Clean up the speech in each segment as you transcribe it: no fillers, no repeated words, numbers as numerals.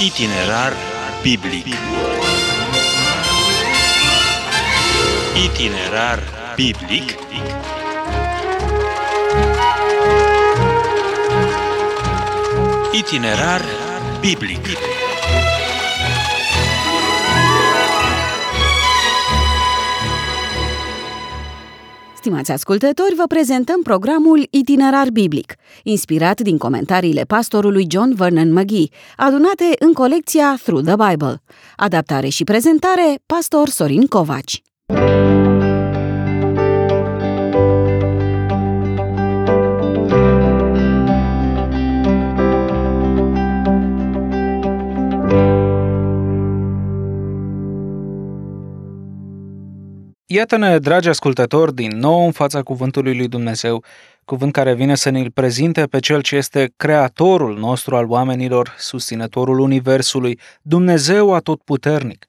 Itinerar biblic. Itinerar biblic. Itinerar biblic. Stimați ascultători, vă prezentăm programul Itinerar biblic, inspirat din comentariile pastorului John Vernon McGee, adunate în colecția Through the Bible. Adaptare și prezentare, pastor Sorin Covaci. Iată-ne, dragi ascultători, din nou în fața cuvântului lui Dumnezeu, cuvânt care vine să ne-l prezinte pe Cel ce este Creatorul nostru al oamenilor, susținătorul Universului, Dumnezeu atotputernic.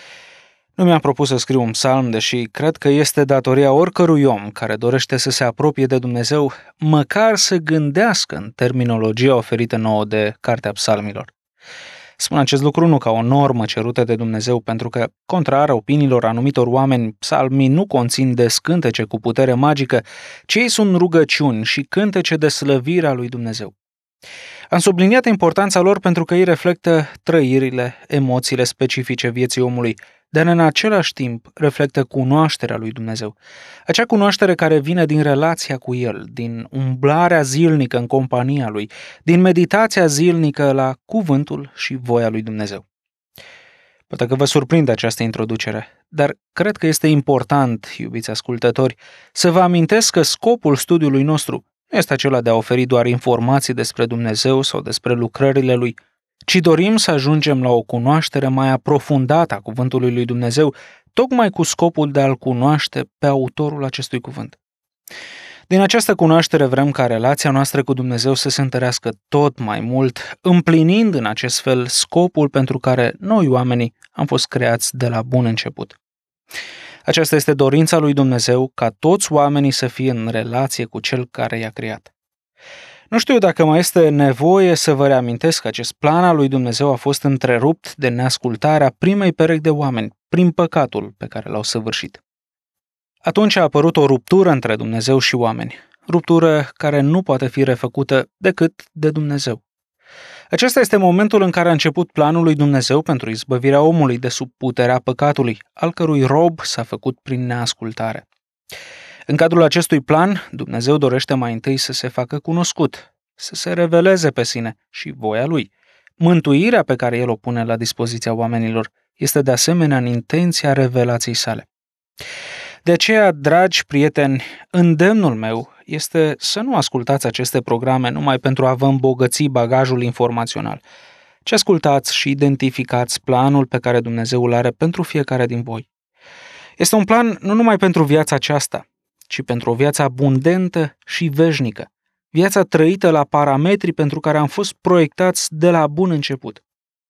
Nu mi-am propus să scriu un psalm, deși cred că este datoria oricărui om care dorește să se apropie de Dumnezeu, măcar să gândească în terminologia oferită nouă de Cartea Psalmilor. Spun acest lucru nu ca o normă cerută de Dumnezeu, pentru că, contrar opiniilor anumitor oameni, psalmii nu conțin descântece cu putere magică, ci ei sunt rugăciuni și cântece de slăvire a lui Dumnezeu. Am subliniat importanța lor pentru că ei reflectă trăirile, emoțiile specifice vieții omului, dar în același timp reflectă cunoașterea lui Dumnezeu. Acea cunoaștere care vine din relația cu El, din umblarea zilnică în compania Lui, din meditația zilnică la cuvântul și voia lui Dumnezeu. Poate că vă surprinde această introducere, dar cred că este important, iubiți ascultători, să vă amintesc că scopul studiului nostru nu este acela de a oferi doar informații despre Dumnezeu sau despre lucrările Lui, ci dorim să ajungem la o cunoaștere mai aprofundată a cuvântului lui Dumnezeu, tocmai cu scopul de a-L cunoaște pe autorul acestui cuvânt. Din această cunoaștere vrem ca relația noastră cu Dumnezeu să se întărească tot mai mult, împlinind în acest fel scopul pentru care noi oamenii am fost creați de la bun început. Aceasta este dorința lui Dumnezeu, ca toți oamenii să fie în relație cu Cel care i-a creat. Nu știu dacă mai este nevoie să vă reamintesc că acest plan al lui Dumnezeu a fost întrerupt de neascultarea primei perechi de oameni, prin păcatul pe care l-au săvârșit. Atunci a apărut o ruptură între Dumnezeu și oameni, ruptură care nu poate fi refăcută decât de Dumnezeu. Acesta este momentul în care a început planul lui Dumnezeu pentru izbăvirea omului de sub puterea păcatului, al cărui rob s-a făcut prin neascultare. În cadrul acestui plan, Dumnezeu dorește mai întâi să se facă cunoscut, să se reveleze pe sine și voia Lui. Mântuirea pe care El o pune la dispoziția oamenilor este de asemenea în intenția revelației sale. De aceea, dragi prieteni, îndemnul meu este să nu ascultați aceste programe numai pentru a vă îmbogăți bagajul informațional, ci ascultați și identificați planul pe care Dumnezeu îl are pentru fiecare din voi. Este un plan nu numai pentru viața aceasta, ci pentru o viață abundentă și veșnică, viața trăită la parametrii pentru care am fost proiectați de la bun început.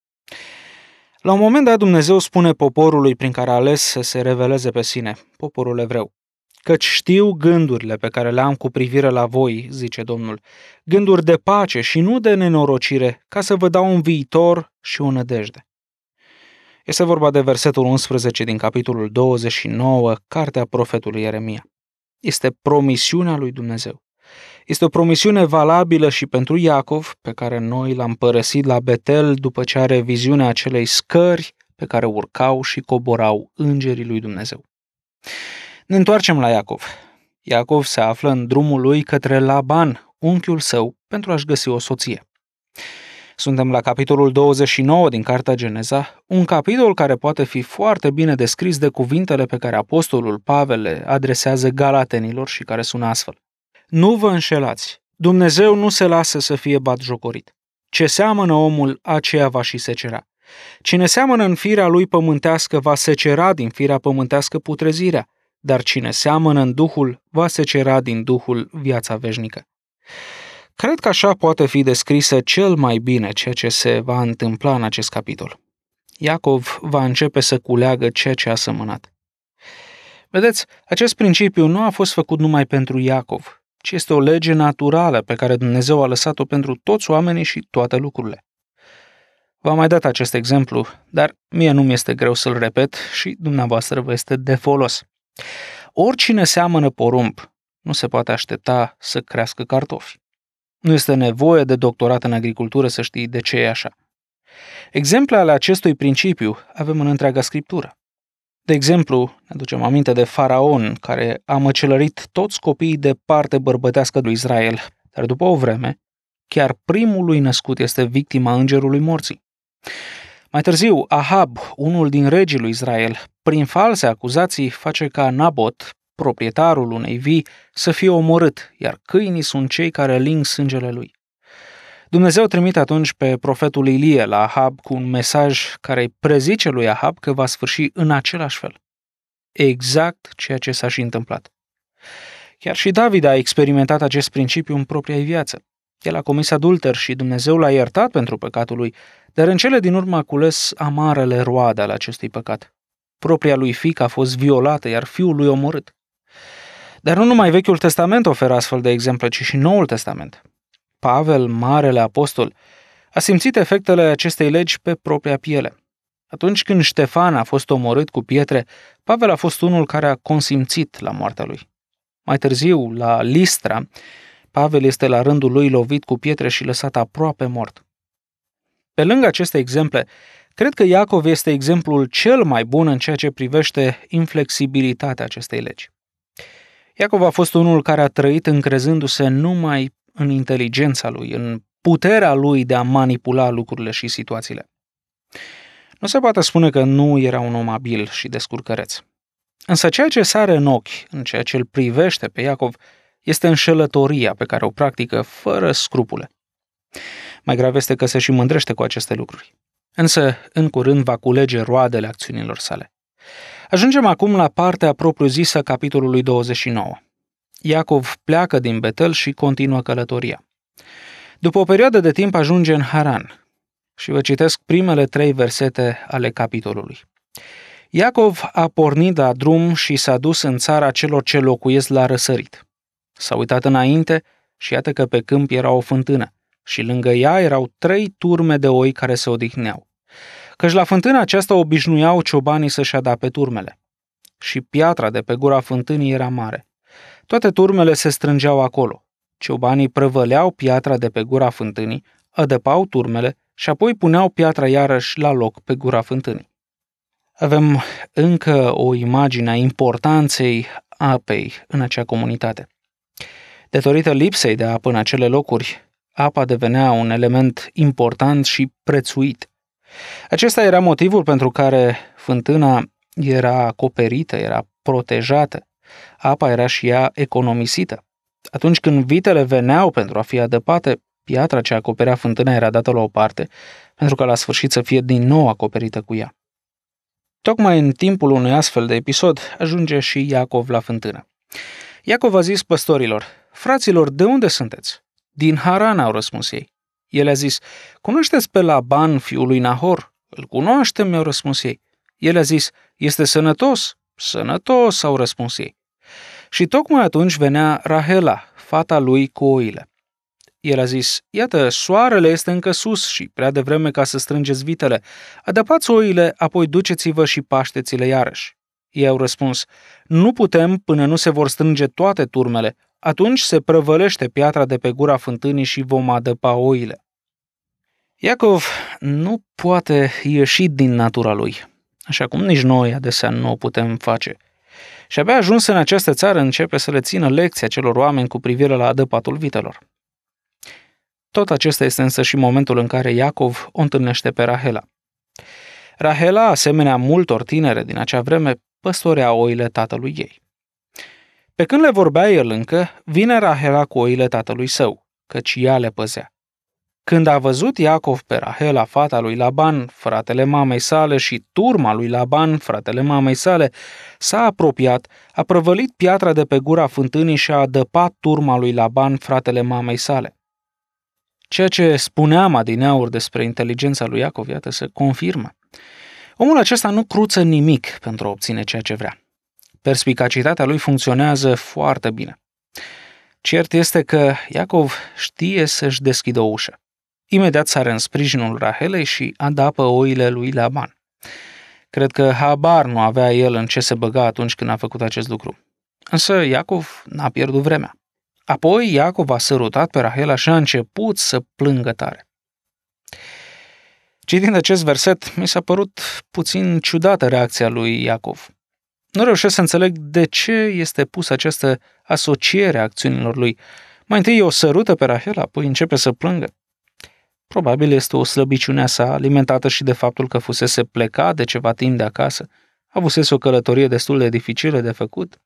La un moment dat Dumnezeu spune poporului prin care a ales să se reveleze pe sine, poporul evreu, căci știu gândurile pe care le am cu privire la voi, zice Domnul, gânduri de pace și nu de nenorocire, ca să vă dau un viitor și o nădejde. Este vorba de versetul 11 din capitolul 29, cartea profetului Ieremia. Este promisiunea lui Dumnezeu. Este o promisiune valabilă și pentru Iacov, pe care noi l-am părăsit la Betel după ce are viziunea acelei scări pe care urcau și coborau îngerii lui Dumnezeu. Ne întoarcem la Iacov. Iacov se află în drumul lui către Laban, unchiul său, pentru a-și găsi o soție. Suntem la capitolul 29 din Cartea Geneza, un capitol care poate fi foarte bine descris de cuvintele pe care apostolul Pavel le adresează galatenilor și care sună astfel. Nu vă înșelați, Dumnezeu nu se lasă să fie batjocorit. Ce seamănă omul, aceea va și secera. Cine seamănă în firea lui pământească va secera din firea pământească putrezirea, dar cine seamănă în Duhul va secera din Duhul viața veșnică. Cred că așa poate fi descrisă cel mai bine ceea ce se va întâmpla în acest capitol. Iacov va începe să culeagă ceea ce a sămânat. Vedeți, acest principiu nu a fost făcut numai pentru Iacov, ci este o lege naturală pe care Dumnezeu a lăsat-o pentru toți oamenii și toate lucrurile. V-am mai dat acest exemplu, dar mie nu mi-este greu să-l repet și dumneavoastră vă este de folos. Oricine seamănă porumb nu se poate aștepta să crească cartofi. Nu este nevoie de doctorat în agricultură să știi de ce e așa. Exemple ale acestui principiu avem în întreaga Scriptură. De exemplu, ne aducem aminte de Faraon, care a măcelărit toți copiii de parte bărbătească lui Israel, dar după o vreme, chiar primul lui născut este victima îngerului morții. Mai târziu, Ahab, unul din regii lui Israel, prin false acuzații face ca Nabot, proprietarul unei vii, să fie omorât, iar câinii sunt cei care ling sângele lui. Dumnezeu trimite atunci pe profetul Ilie la Ahab cu un mesaj care îi prezice lui Ahab că va sfârși în același fel. Exact ceea ce s-a și întâmplat. Chiar și David a experimentat acest principiu în propria viață. El a comis adulter și Dumnezeu l-a iertat pentru păcatul lui, dar în cele din urmă a cules amarele roade ale acestui păcat. Propria lui fiică a fost violată, iar fiul lui omorât. Dar nu numai Vechiul Testament oferă astfel de exemple, ci și Noul Testament. Pavel, marele apostol, a simțit efectele acestei legi pe propria piele. Atunci când Ștefan a fost omorât cu pietre, Pavel a fost unul care a consimțit la moartea lui. Mai târziu, la Listra, Pavel este la rândul lui lovit cu pietre și lăsat aproape mort. Pe lângă aceste exemple, cred că Iacov este exemplul cel mai bun în ceea ce privește inflexibilitatea acestei legi. Iacov a fost unul care a trăit încrezându-se numai în inteligența lui, în puterea lui de a manipula lucrurile și situațiile. Nu se poate spune că nu era un om abil și descurcăreț. Însă ceea ce sare în ochi, în ceea ce îl privește pe Iacov, este înșelătoria pe care o practică fără scrupule. Mai grav este că se și mândrește cu aceste lucruri. Însă, în curând, va culege roadele acțiunilor sale. Ajungem acum la partea propriu-zisă capitolului 29. Iacov pleacă din Betel și continuă călătoria. După o perioadă de timp ajunge în Haran și vă citesc primele 3 versete ale capitolului. Iacov a pornit la drum și s-a dus în țara celor ce locuiesc la răsărit. S-a uitat înainte și iată că pe câmp era o fântână și lângă ea erau 3 turme de oi care se odihneau. Căci la fântâna aceasta obișnuiau ciobanii să-și adape turmele. Și piatra de pe gura fântânii era mare. Toate turmele se strângeau acolo. Ciobanii prăvăleau piatra de pe gura fântânii, adăpau turmele și apoi puneau piatra iarăși la loc pe gura fântânii. Avem încă o imagine a importanței apei în acea comunitate. Datorită lipsei de apă în acele locuri, apa devenea un element important și prețuit. Acesta era motivul pentru care fântâna era acoperită, era protejată. Apa era și ea economisită. Atunci când vitele veneau pentru a fi adăpate, piatra ce acoperea fântâna era dată la o parte, pentru că la sfârșit să fie din nou acoperită cu ea. Tocmai în timpul unui astfel de episod ajunge și Iacov la fântână. Iacov a zis păstorilor: fraților, de unde sunteți? Din Haran, au răspuns ei. El a zis: cunoașteți pe Laban, fiul lui Nahor? Îl cunoaștem, mi-au răspuns ei. El a zis: este sănătos? Sănătos, au răspuns ei. Și tocmai atunci venea Rahela, fata lui, cu oile. El a zis: iată, soarele este încă sus și prea devreme ca să strângeți vitele. Adăpați oile, apoi duceți-vă și pașteți-le iarăși. Ei au răspuns: nu putem până nu se vor strânge toate turmele. Atunci se prăvălește piatra de pe gura fântânii și vom adăpa oile. Iacov nu poate ieși din natura lui, așa cum nici noi adesea nu o putem face. Și abia ajuns în această țară începe să le țină lecția celor oameni cu privire la adăpatul vitelor. Tot acesta este însă și momentul în care Iacov o întâlnește pe Rahela. Rahela, asemenea multor tinere din acea vreme, păstorea oile tatălui ei. Pe când le vorbea el încă, vine Rahela cu oile tatălui său, căci ea le păzea. Când a văzut Iacov pe Rahela, fata lui Laban, fratele mamei sale, și turma lui Laban, fratele mamei sale, s-a apropiat, a prăvălit piatra de pe gura fântânii și a adăpat turma lui Laban, fratele mamei sale. Ceea ce spuneam adineauri despre inteligența lui Iacov, iată, se confirmă. Omul acesta nu cruță nimic pentru a obține ceea ce vrea. Perspicacitatea lui funcționează foarte bine. Cert este că Iacov știe să-și deschidă o ușă. Imediat sare în sprijinul Rahelei și adapă oile lui Laban. Cred că habar nu avea el în ce se băga atunci când a făcut acest lucru. Însă Iacov n-a pierdut vremea. Apoi Iacov a sărutat pe Rahela și a început să plângă tare. Citind acest verset, mi s-a părut puțin ciudată reacția lui Iacov. Nu reușesc să înțeleg de ce este pusă această asociere a acțiunilor lui. Mai întâi o sărută pe Rahela, apoi începe să plângă. Probabil este o slăbiciune a sa, alimentată și de faptul că fusese plecat de ceva timp de acasă, avusese o călătorie destul de dificilă de făcut.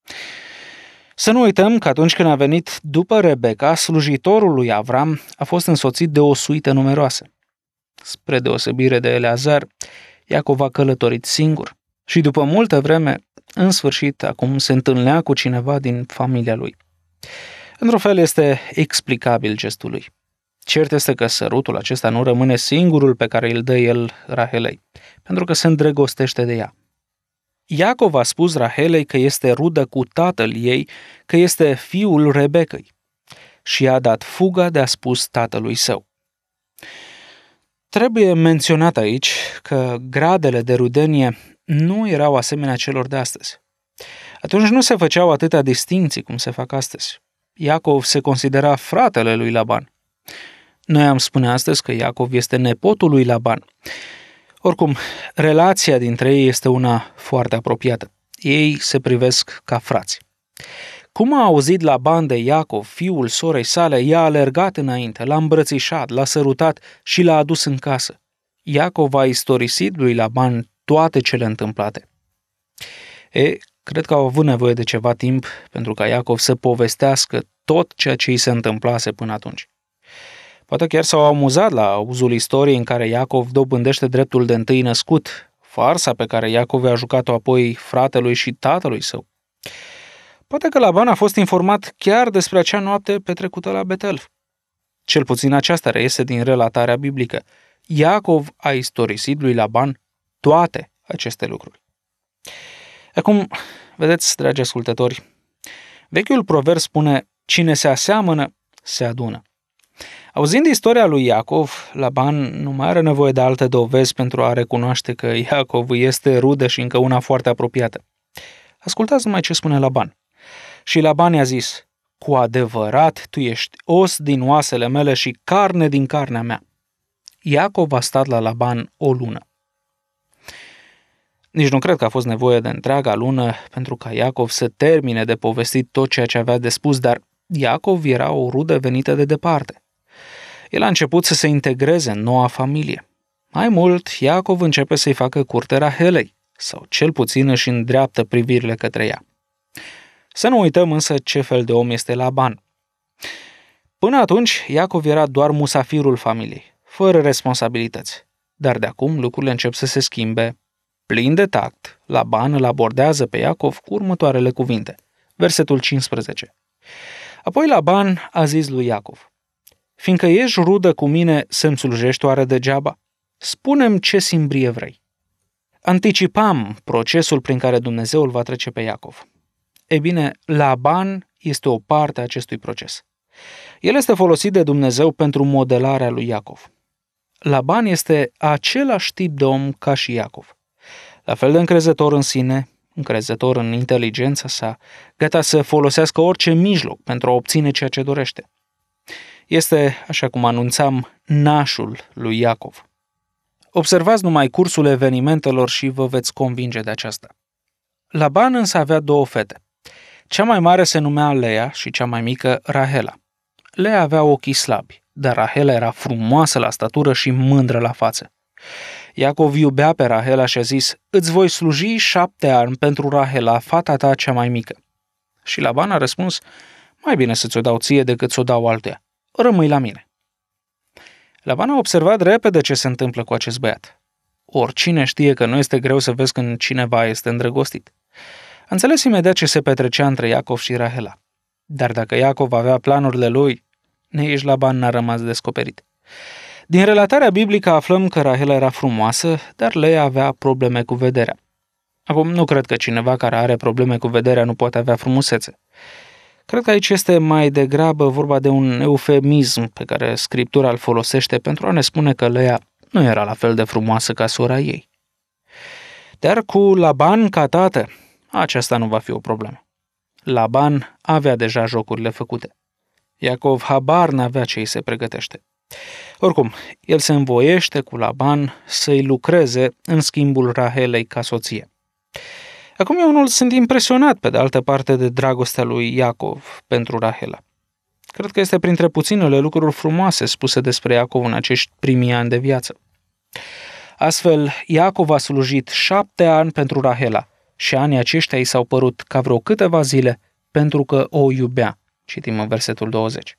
Să nu uităm că atunci când a venit după Rebecca, slujitorul lui Avram a fost însoțit de o suită numeroasă. Spre deosebire de Eleazar, Iacov a călătorit singur și după multă vreme, în sfârșit, acum se întâlnea cu cineva din familia lui. Într-un fel este explicabil gestul lui. Cert este că sărutul acesta nu rămâne singurul pe care îl dă el Rahelei, pentru că se îndrăgostește de ea. Iacov a spus Rahelei că este rudă cu tatăl ei, că este fiul Rebecăi și i-a dat fuga de a spus tatălui său. Trebuie menționat aici că gradele de rudenie nu erau asemenea celor de astăzi. Atunci nu se făceau atâtea distinții cum se fac astăzi. Iacov se considera fratele lui Laban. Noi am spune astăzi că Iacov este nepotul lui Laban. Oricum, relația dintre ei este una foarte apropiată. Ei se privesc ca frați. Cum a auzit Laban de Iacov, fiul sorei sale, i-a alergat înainte, l-a îmbrățișat, l-a sărutat și l-a adus în casă. Iacov a istorisit lui Laban toate cele întâmplate. Cred că au avut nevoie de ceva timp pentru ca Iacov să povestească tot ceea ce îi se întâmplase până atunci. Poate chiar s-au amuzat la auzul istoriei în care Iacov dobândește dreptul de întâi născut, farsa pe care Iacov a jucat-o apoi fratelui și tatălui său. Poate că Laban a fost informat chiar despre acea noapte petrecută la Betel. Cel puțin aceasta reiese din relatarea biblică. Iacov a istorisit lui Laban toate aceste lucruri. Acum, vedeți, dragi ascultători, vechiul proverb spune: cine se aseamănă, se adună. Auzind istoria lui Iacov, Laban nu mai are nevoie de alte dovezi pentru a recunoaște că Iacov este rudă și încă una foarte apropiată. Ascultați numai ce spune Laban. Și Laban i-a zis: cu adevărat tu ești os din oasele mele și carne din carnea mea. Iacov a stat la Laban o lună. Nici nu cred că a fost nevoie de întreaga lună pentru ca Iacov să termine de povestit tot ceea ce avea de spus, dar Iacov era o rudă venită de departe. El a început să se integreze în noua familie. Mai mult, Iacov începe să-i facă curte Rahelei, sau cel puțin își îndreaptă privirile către ea. Să nu uităm însă ce fel de om este Laban. Până atunci, Iacov era doar musafirul familiei, fără responsabilități. Dar de acum lucrurile încep să se schimbe. Plin de tact, Laban îl abordează pe Iacov cu următoarele cuvinte. Versetul 15. Apoi Laban a zis lui Iacov: fiindcă ești rudă cu mine, să-mi slujești oare degeaba? Spune-mi ce simbrie vrei. Anticipam procesul prin care Dumnezeu îl va trece pe Iacov. Ei bine, Laban este o parte a acestui proces. El este folosit de Dumnezeu pentru modelarea lui Iacov. Laban este același tip de om ca și Iacov. La fel de încrezător în sine, încrezător în inteligența sa, gata să folosească orice mijloc pentru a obține ceea ce dorește. Este, așa cum anunțam, nașul lui Iacov. Observați numai cursul evenimentelor și vă veți convinge de aceasta. Laban însă avea două fete. Cea mai mare se numea Lea și cea mai mică Rahela. Lea avea ochii slabi, dar Rahela era frumoasă la statură și mândră la față. Iacov iubea pe Rahela și a zis: îți voi sluji 7 ani pentru Rahela, fata ta cea mai mică. Și Laban a răspuns: mai bine să ți-o dau ție decât să o dau altuia. Rămâi la mine. Laban a observat repede ce se întâmplă cu acest băiat. Oricine știe că nu este greu să vezi când cineva este îndrăgostit. A înțeles imediat ce se petrecea între Iacov și Rahela. Dar dacă Iacov avea planurile lui, nici Laban n-a rămas descoperit. Din relatarea biblică aflăm că Rahela era frumoasă, dar Lea avea probleme cu vederea. Acum, nu cred că cineva care are probleme cu vederea nu poate avea frumusețe. Cred că aici este mai degrabă vorba de un eufemism pe care Scriptura îl folosește pentru a ne spune că Lea nu era la fel de frumoasă ca sora ei. Dar cu Laban ca tată, aceasta nu va fi o problemă. Laban avea deja jocurile făcute. Iacov habar n-avea ce îi se pregătește. Oricum, el se învoiește cu Laban să-i lucreze în schimbul Rahelei ca soție. Acum eu unul sunt impresionat, pe de altă parte, de dragostea lui Iacov pentru Rahela. Cred că este printre puținele lucruri frumoase spuse despre Iacov în acești primii ani de viață. Astfel, Iacov a slujit 7 ani pentru Rahela și anii aceștia i s-au părut ca vreo câteva zile pentru că o iubea. Citim în versetul 20.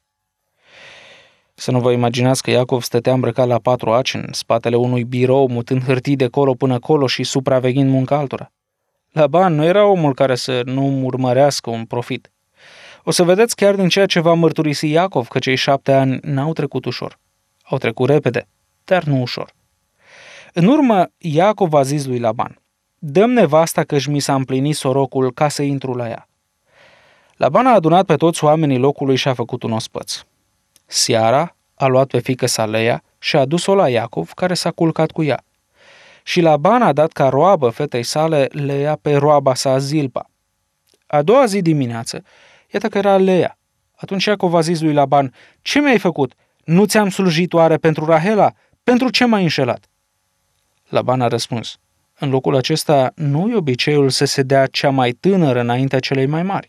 Să nu vă imaginați că Iacov stătea îmbrăcat la 4 aci în spatele unui birou, mutând hârtii de colo până colo și supraveghind munca altora. Laban nu era omul care să nu urmărească un profit. O să vedeți chiar din ceea ce va mărturisi Iacov că cei 7 ani n-au trecut ușor. Au trecut repede, dar nu ușor. În urmă, Iacov a zis lui Laban: dă-mi nevasta căci mi s-a împlinit sorocul ca să intru la ea. Laban a adunat pe toți oamenii locului și a făcut un ospăț. Seara a luat pe fiică-sa Lea și a dus-o la Iacov, care s-a culcat cu ea. Și Laban a dat ca roabă fetei sale Lea pe roaba sa Zilpa. A doua zi dimineață, iată că era Lea. Atunci Iacov a zis lui Laban: ce mi-ai făcut? Nu ți-am slujit oare pentru Rahela? Pentru ce m-ai înșelat? Laban a răspuns: în locul acesta nu-i obiceiul să se dea cea mai tânără înaintea celei mai mari.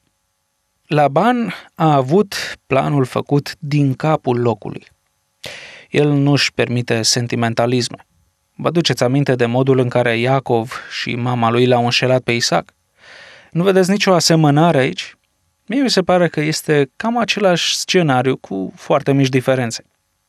Laban a avut planul făcut din capul locului. El nu-și permite sentimentalisme. Vă aduceți aminte de modul în care Iacov și mama lui l-au înșelat pe Isaac? Nu vedeți nicio asemănare aici? Mie mi se pare că este cam același scenariu cu foarte mici diferențe.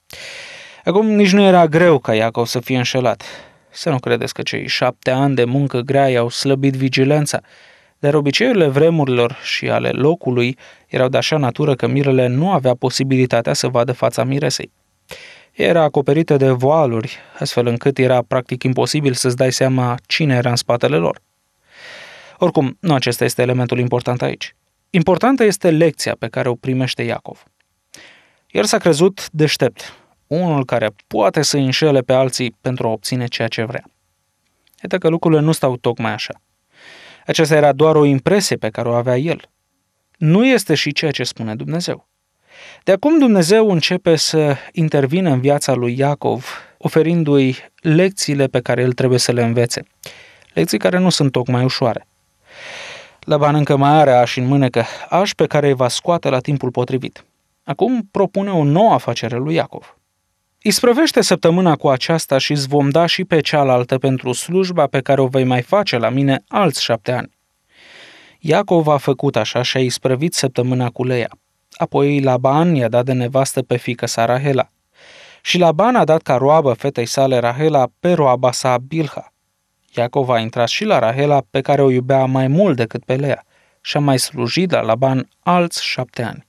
Acum nici nu era greu ca Iacov să fie înșelat. Să nu credeți că cei 7 ani de muncă grea i-au slăbit vigilența, dar obiceiurile vremurilor și ale locului erau de așa natură că mirele nu avea posibilitatea să vadă fața miresei. Era acoperită de voaluri, astfel încât era practic imposibil să-ți dai seama cine era în spatele lor. Oricum, nu acesta este elementul important aici. Importantă este lecția pe care o primește Iacov. El s-a crezut deștept, unul care poate să înșele pe alții pentru a obține ceea ce vrea. Iată că lucrurile nu stau tocmai așa. Aceasta era doar o impresie pe care o avea el. Nu este și ceea ce spune Dumnezeu. De acum Dumnezeu începe să intervină în viața lui Iacov, oferindu-i lecțiile pe care el trebuie să le învețe. Lecții care nu sunt tocmai ușoare. Laban încă mai are ași în mânecă, ași pe care îi va scoate la timpul potrivit. Acum propune o nouă afacere lui Iacov. Isprăvește săptămâna cu aceasta și îți vom da și pe cealaltă pentru slujba pe care o vei mai face la mine alți 7 ani. Iacov a făcut așa și a isprăvit săptămâna cu Lea. Apoi Laban i-a dat de nevastă pe fiică-sa Rahela. Și Laban a dat ca roabă fetei sale Rahela pe roaba sa Bilha. Iacov a intrat și la Rahela, pe care o iubea mai mult decât pe Lea, și a mai slujit la Laban alți 7 ani.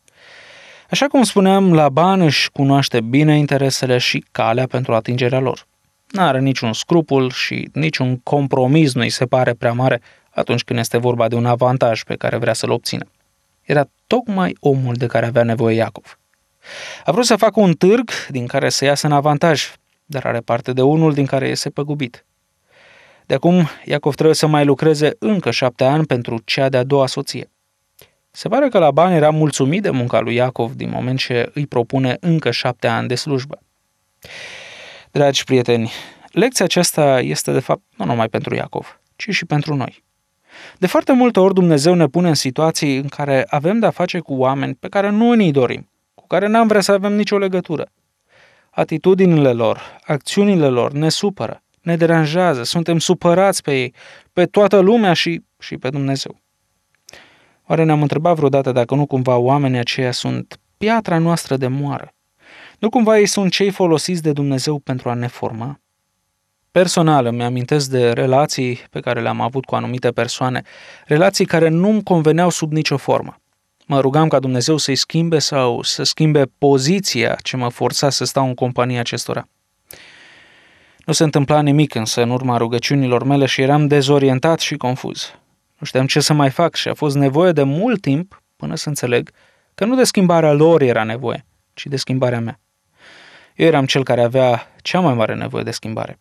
Așa cum spuneam, Laban își cunoaște bine interesele și calea pentru atingerea lor. N-are niciun scrupul și niciun compromis nu-i se pare prea mare atunci când este vorba de un avantaj pe care vrea să-l obțină. Era tocmai omul de care avea nevoie Iacov. A vrut să facă un târg din care să iasă în avantaj, dar are parte de unul din care iese păgubit. De acum, Iacov trebuie să mai lucreze încă 7 ani pentru cea de-a doua soție. Se pare că Laban era mulțumit de munca lui Iacov din moment ce îi propune încă 7 ani de slujbă. Dragi prieteni, lecția aceasta este de fapt nu numai pentru Iacov, ci și pentru noi. De foarte multe ori Dumnezeu ne pune în situații în care avem de-a face cu oameni pe care nu ni-i dorim, cu care n-am vrea să avem nicio legătură. Atitudinile lor, acțiunile lor ne supără, ne deranjează, suntem supărați pe ei, pe toată lumea și pe Dumnezeu. Oare ne-am întrebat vreodată dacă nu cumva oamenii aceia sunt piatra noastră de moară? Nu cumva ei sunt cei folosiți de Dumnezeu pentru a ne forma? Personal îmi amintesc de relații pe care le-am avut cu anumite persoane, relații care nu-mi conveneau sub nicio formă. Mă rugam ca Dumnezeu să-i schimbe sau să schimbe poziția ce mă forța să stau în compania acestora. Nu se întâmpla nimic însă în urma rugăciunilor mele și eram dezorientat și confuz. Nu știam ce să mai fac și a fost nevoie de mult timp până să înțeleg că nu de schimbarea lor era nevoie, ci de schimbarea mea. Eu eram cel care avea cea mai mare nevoie de schimbare.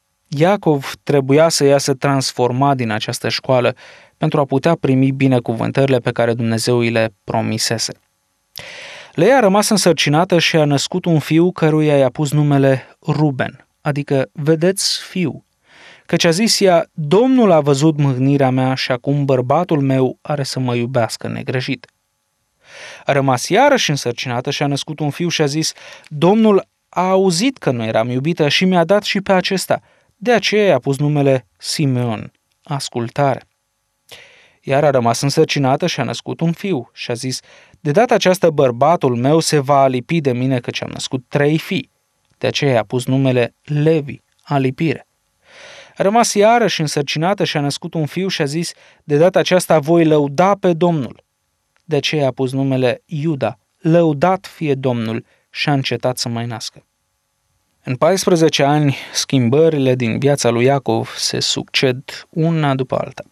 Iacov trebuia să iasă transformat din această școală pentru a putea primi binecuvântările pe care Dumnezeu îi le promisese. Leia a rămas însărcinată și a născut un fiu căruia i-a pus numele Ruben, adică vedeți fiu, căci a zis ea, Domnul a văzut mâhnirea mea și acum bărbatul meu are să mă iubească negreșit. A rămas iarăși însărcinată și a născut un fiu și a zis, Domnul a auzit că nu eram iubită și mi-a dat și pe acesta, de aceea i-a pus numele Simeon, ascultare. Iar a rămas însărcinată și a născut un fiu și a zis, de data aceasta bărbatul meu se va alipi de mine căci am născut 3 fii. De aceea i-a pus numele Levi, alipire. A rămas iarăși însărcinată și a născut un fiu și a zis, de data aceasta voi lăuda pe Domnul. De aceea a pus numele Iuda, lăudat fie Domnul, și a încetat să mai nască. În 14 ani, schimbările din viața lui Iacov se succed una după alta.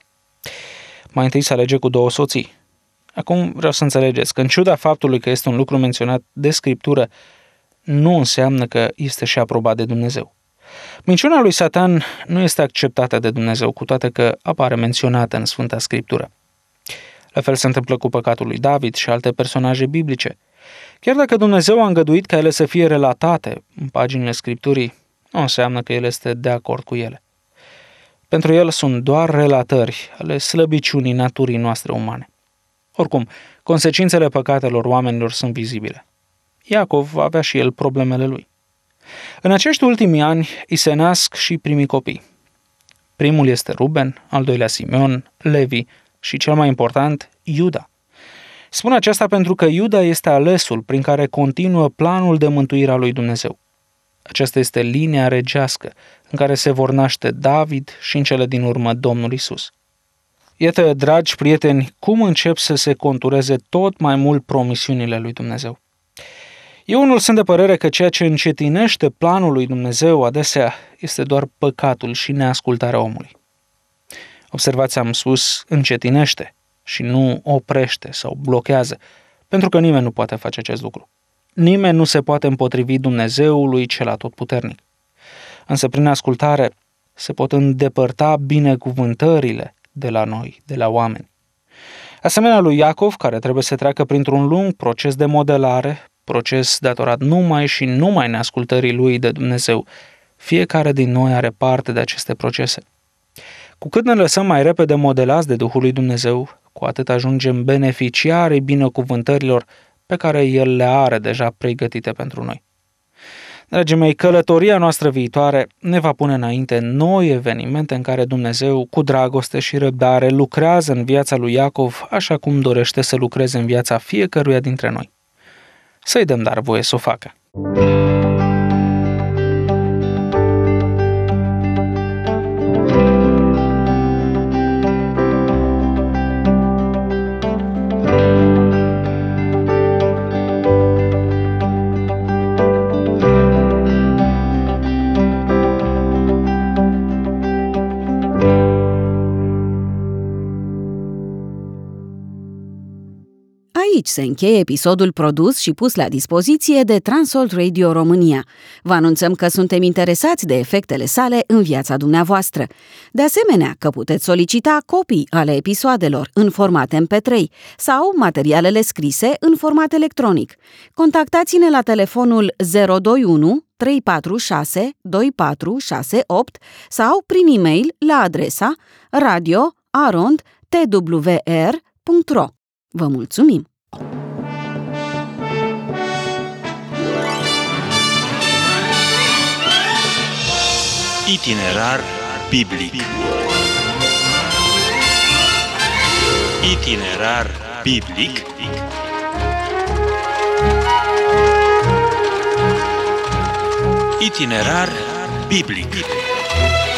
Mai întâi se alege cu 2 soții. Acum vreau să înțelegeți că în ciuda faptului că este un lucru menționat de Scriptură, nu înseamnă că este și aprobat de Dumnezeu. Minciuna lui Satan nu este acceptată de Dumnezeu, cu toate că apare menționată în Sfânta Scriptură. La fel se întâmplă cu păcatul lui David și alte personaje biblice. Chiar dacă Dumnezeu a îngăduit ca ele să fie relatate în paginile Scripturii, nu înseamnă că El este de acord cu ele. Pentru El sunt doar relatări ale slăbiciunii naturii noastre umane. Oricum, consecințele păcatelor oamenilor sunt vizibile. Iacov avea și el problemele lui. În acești ultimi ani îi se nasc și primii copii. Primul este Ruben, al doilea Simeon, Levi și cel mai important, Iuda. Spun aceasta pentru că Iuda este alesul prin care continuă planul de mântuire a lui Dumnezeu. Aceasta este linia regească în care se vor naște David și în cele din urmă Domnul Isus. Iată, dragi prieteni, cum încep să se contureze tot mai mult promisiunile lui Dumnezeu. Eu unul sunt de părere că ceea ce încetinește planul lui Dumnezeu adesea este doar păcatul și neascultarea omului. Observați, am spus încetinește și nu oprește sau blochează, pentru că nimeni nu poate face acest lucru. Nimeni nu se poate împotrivi Dumnezeului cel atotputernic. Însă prin ascultare se pot îndepărta binecuvântările de la noi, de la oameni. Asemenea lui Iacov, care trebuie să treacă printr-un lung proces de modelare, proces datorat numai și numai neascultării lui de Dumnezeu, fiecare din noi are parte de aceste procese. Cu cât ne lăsăm mai repede modelați de Duhul lui Dumnezeu, cu atât ajungem beneficiarii binecuvântărilor pe care El le are deja pregătite pentru noi. Dragii mei, călătoria noastră viitoare ne va pune înainte noi evenimente în care Dumnezeu, cu dragoste și răbdare, lucrează în viața lui Iacov, așa cum dorește să lucreze în viața fiecăruia dintre noi. Să-i dăm dar voie să o facă. Aici se încheie episodul produs și pus la dispoziție de Transworld Radio România. Vă anunțăm că suntem interesați de efectele sale în viața dumneavoastră. De asemenea, că puteți solicita copii ale episoadelor în format MP3 sau materialele scrise în format electronic. Contactați-ne la telefonul 021 346 2468 sau prin e-mail la adresa radio@twr.ro. Vă mulțumim! Itinerar biblic. Itinerar biblic. Itinerar biblic.